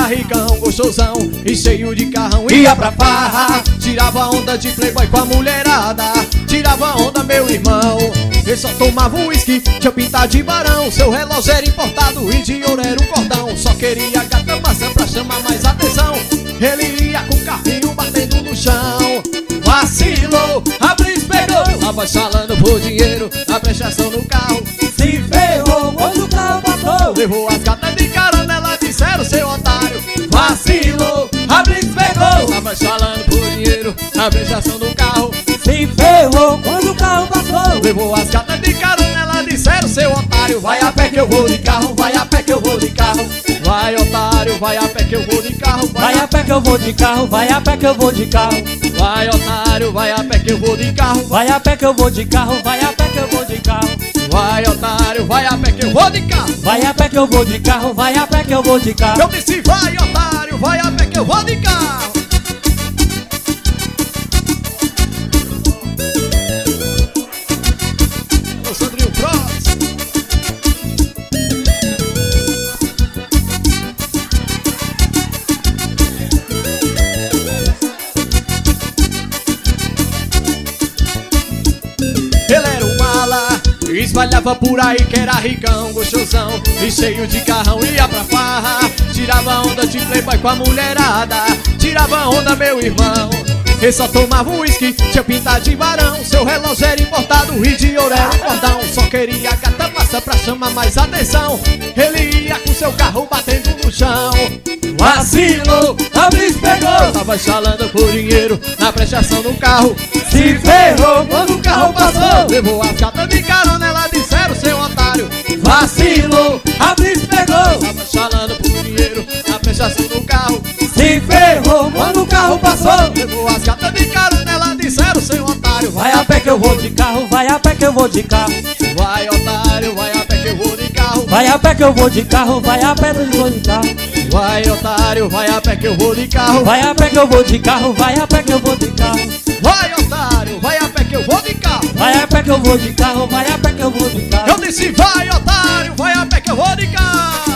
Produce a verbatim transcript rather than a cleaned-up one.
ricão, gostosão e cheio de carrão. Ia pra farra, tirava onda de playboy com a mulherada. Tirava onda meu irmão, ele só tomava uísque, tinha pinta de barão. Seu relógio era importado e de ouro era um cordão. Só queria gata maçã pra chamar mais atenção. Ele ia com o carrinho batendo no chão. Vacilou, a Blitz pegou, tava chalando por dinheiro, a prestação no carro. Se ferrou quando o carro passou. Levou as gatas de carona, elas disseram seu otário. Vacilou, a Blitz pegou, tava chalando por dinheiro, a prestação do carro. se ferrou quando o carro passou. Levou as gatas de carona, elas disseram seu otário. Vai a pé que eu vou de carro, vai a pé que eu vou de carro. Vai otário, vai a pé que eu vou de carro. Vai a pé que eu vou de carro, vai a pé que eu vou de carro. Vai otário, vai a pé que eu vou de carro. Vai a pé que eu vou de carro, vai a pé que eu vou de carro. Vai otário, vai a pé que eu vou de carro. Vai a pé que eu vou de carro, vai a pé que eu vou de carro. Eu disse vai otário, vai a pé que eu vou de carro. Ô Sandrinho Cross. Ele era um mala, espalhava por aí que era ricão, gostosão e cheio de carrão. Ia pra farra, tirava onda de playboy com a mulherada. Tirava onda meu irmão, ele só tomava uísque, tinha pinta de barão. Seu relógio era importado e de ouro era um cordão. Só queria gata massa pra chamar mais atenção. Ele ia com seu carro batendo no chão. Vacilou, a Blitz pegou, tava chalando por dinheiro na prestação do carro. Se ferrou quando o carro passou. Levou as gatas de carona, elas disseram seu otário. Vacilou, a Blitz pegou, Tava chalando por dinheiro na prestação do carro. se ferrou quando o carro passou. Levou as gatas de carona, elas disseram seu otário. Vai a pé que eu vou de carro, vai a pé que eu vou de carro. Vai otário, vai a pé que eu vou de carro. Vai a pé que eu vou de carro, vai a pé que eu vou de carro. Vai otário, vai a pé que eu vou de carro. Vai a pé que eu vou de carro, vai a pé que eu vou de carro. Vai otário, vai a pé que eu vou de carro. Vai a pé que eu vou de carro, vai a pé que eu vou de carro. Eu disse vai otário, vai a pé que eu vou de carro.